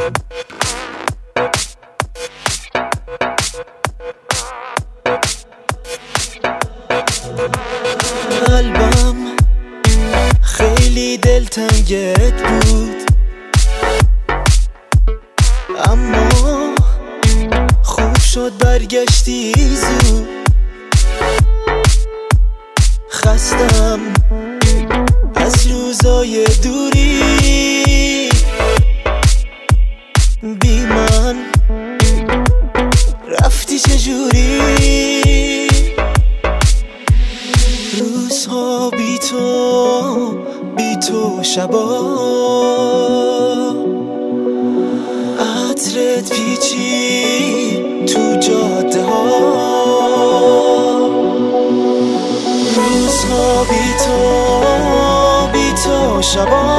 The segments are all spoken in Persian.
قلبم خیلی دلتنگت بود، اما خوب شد برگشتی زود. خستم از روزای دوری، بی من رفتی چجوری؟ روزها بی تو شبا عطرت پیچی تو جاده ها. روزها بی تو شبا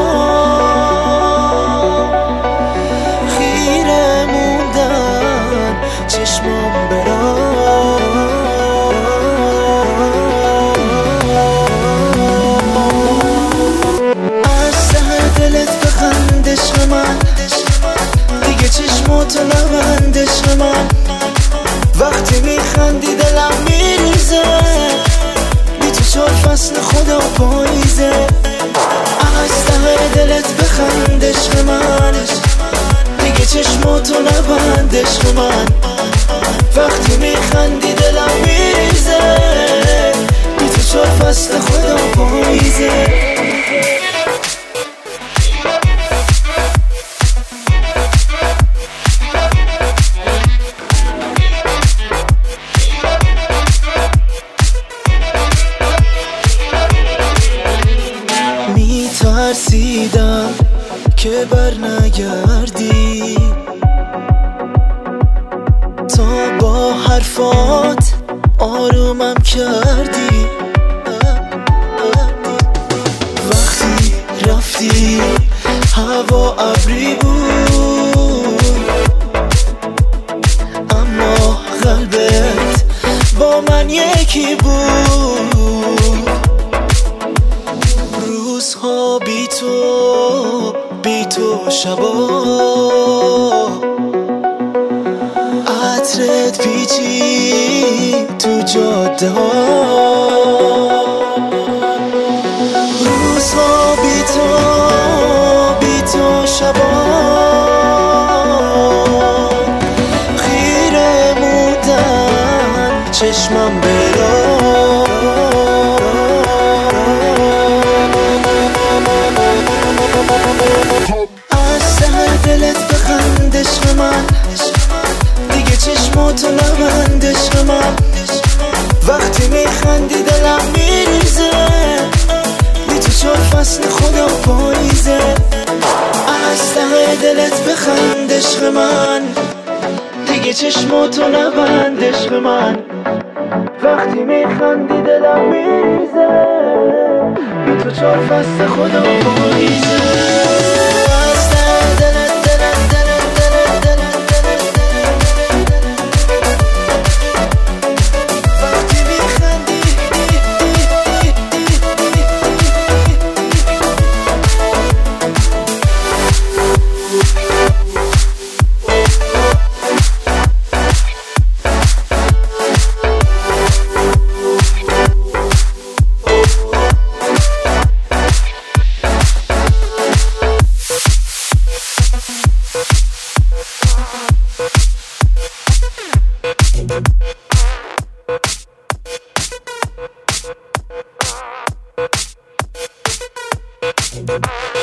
خیره موندن چشمام برا. عشق من دیگه چشماتو نبند، عشق من وقتی میخندی دلم میریزه، بی تو 4 فصل خدا پاییزه. از ته دلت بخند عشق من، دیگه چشماتو نبند عشق من وقتی میخندی دلم میریزه، بی تو 4 فصل خدا پاییزه. ترسیدم که بر نگردی، تا با حرفات آرومم کردی. وقتی رفتی هوا ابری بود، اما قلبت با من یکی بود. روزها بی تو شبا عطرت پیچی تو جاده ها. روزها بی تو شبا خیره موندن چشمم برا. از ته دلت بخند عشق من، دیگه چشماتو نبند عشق من وقتی میخندی دلم میریزه، بی تو 4 فصل خدا پاییزه. از ته دلت بخند عشق من، دیگه چشماتو نبند عشق من وقتی میخندی دلم میریزه، بی تو 4 فصل خدا پاییزه. Bye.